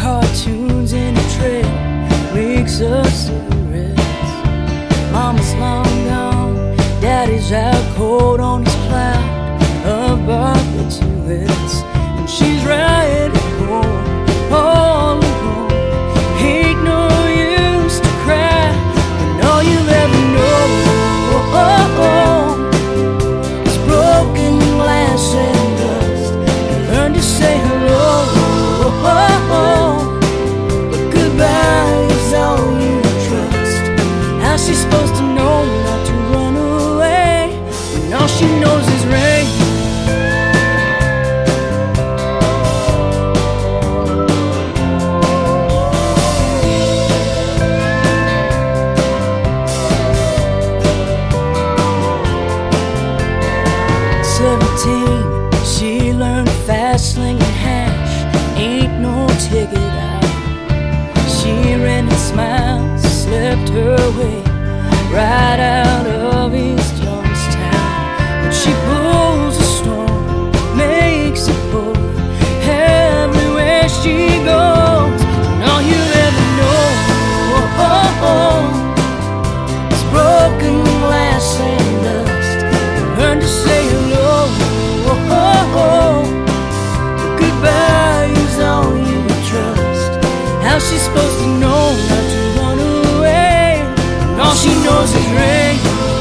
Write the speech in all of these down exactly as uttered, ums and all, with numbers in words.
cartoons in a tray, reeks of cigarettes. Mama's long gone, Daddy's out cold on his cloud of barbiturates, and she's right at home, all alone. Ain't no use to cry when all you ever know is broken glass and dust. You learn to say hello, but goodbye is all you trust. How's she supposed to know not to run away when all she knows is rain? Seventeen, she learned fast slinging hash, ain't no ticket out. She ran and smiled, slipped her way right out of East Youngstown. But she pulls a storm, makes it pour everywhere she goes, and all you ever know is broken glass and dust. Learn to say hello, but goodbye is all you trust. How's she supposed to know not to run away when all she knows is rain?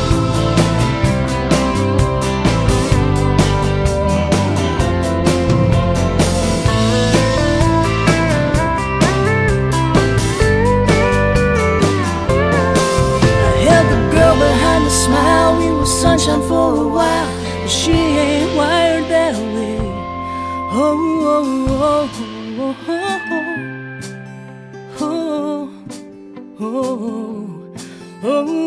I held the girl behind the smile, we were sunshine for a while, but she ain't wired that way. Oh, oh, oh, oh, oh, oh, oh, oh, oh.